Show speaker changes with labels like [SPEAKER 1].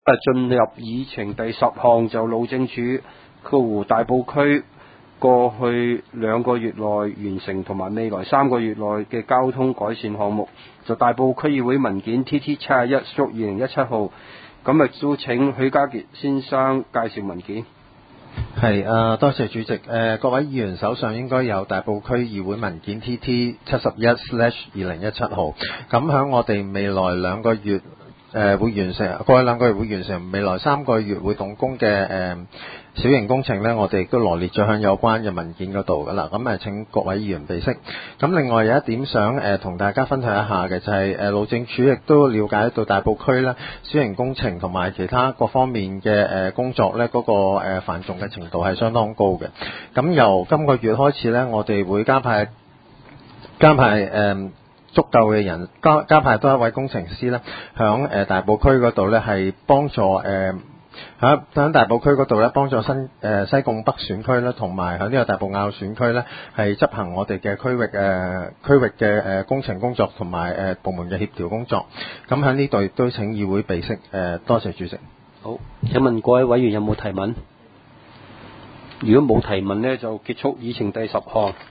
[SPEAKER 1] 進入議程第10項，就路政署大埔區過去2個月內完成同埋未來3個月內嘅交通改善項目，就大埔區議會文件 TT71/2017 號，咁都請許家傑先生介紹文件。
[SPEAKER 2] 多謝主席。各位議員手上應該有大埔區議會文件 TT71/2017 號。咁響我哋未來2個月會完成，過去2個月會完成，未來3個月會動工嘅小型工程呢，我哋亦都羅列咗響有關嘅文件嗰度噶啦。咁請各位議員備悉。咁另外有一點想同大家分享一下嘅就係路政署亦都了解到大埔區呢小型工程同埋其他各方面嘅工作呢，嗰個繁重嘅程度係相當高嘅。咁由今個月開始呢，我哋會加派足夠嘅人，加派多一位工程師呢，響大埔區嗰度呢係幫助響大埔區嗰度呢幫助西貢北選區啦，同埋響呢個大埔滘選區呢係執行我哋嘅區域嘅工程工作同埋部門嘅協調工作。咁響呢度亦都請議會備悉。多謝主席。
[SPEAKER 1] 好，請問各位委員有冇提問？如果冇提問呢，就結束議程第10項。